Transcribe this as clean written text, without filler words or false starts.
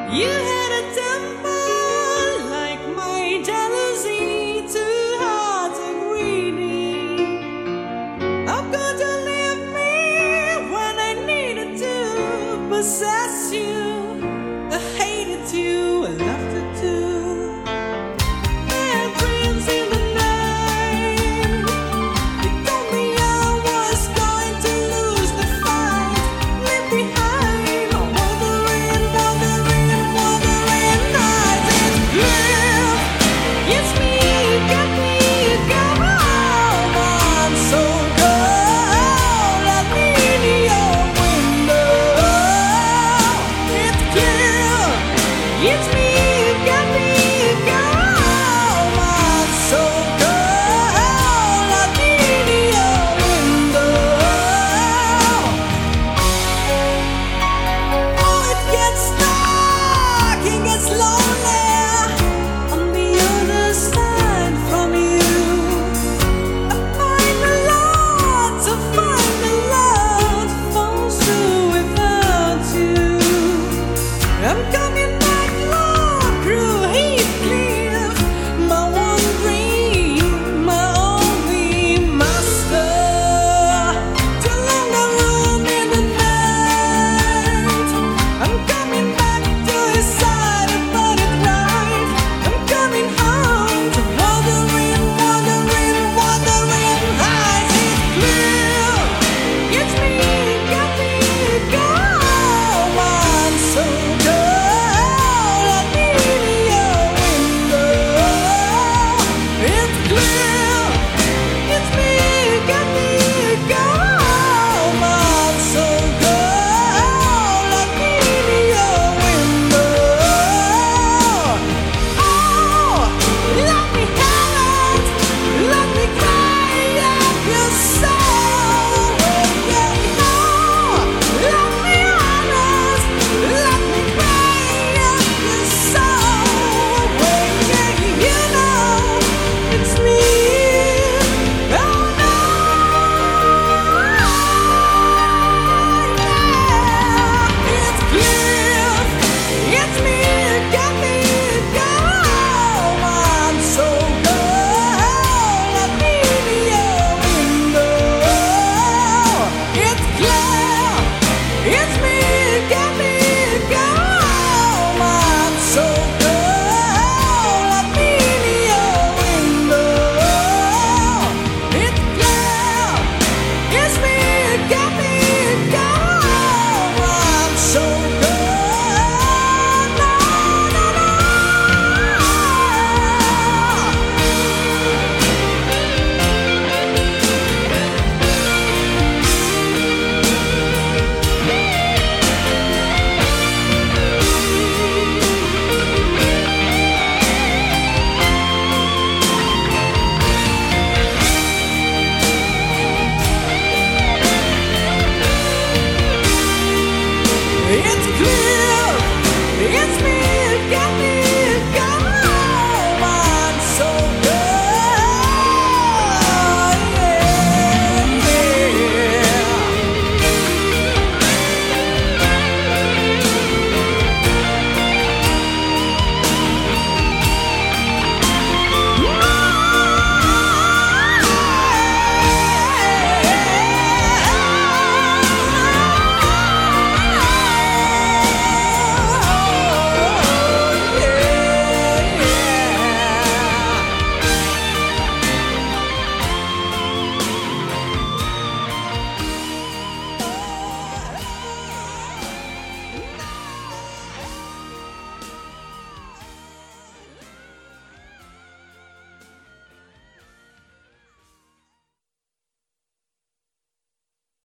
You had a temper like my jealousy, two hearts are greedy. How could you leave me when I needed to possess you? I hated you, I loved you too. I had dreams in the night. You told me I was going to lose the fight. Leave behind, wandering nights. It's clear, it's me, you got me, you got me home. I'm so cold, I need your window. It's clear, it's me, you got me, you got me home. I'm so cold, I need your window. Oh, it gets dark, it gets lonely on the other side from you. I find a lot to find a lot falls through without you. I'm